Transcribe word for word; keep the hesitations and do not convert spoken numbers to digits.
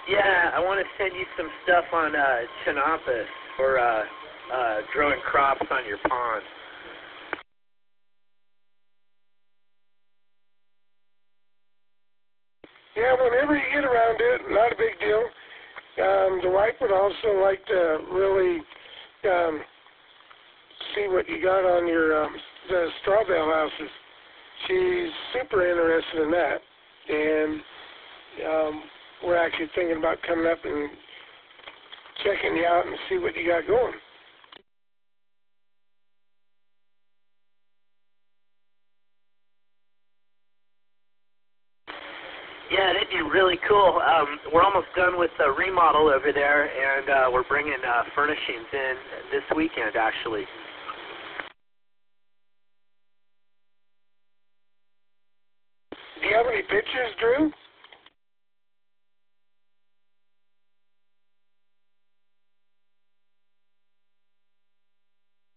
Yeah, I want to send you some stuff on uh, Chinampas for uh, uh, growing crops on your pond. Yeah, whenever you get around to it, not a big deal. Um, the wife would also like to really um, see what you got on your um, the straw bale houses. She's super interested in that, and um, we're actually thinking about coming up and checking you out and see what you got going. Yeah, that'd be really cool. Um, we're almost done with the remodel over there, and uh, we're bringing uh, furnishings in this weekend, actually. Do you have any pictures, Drew?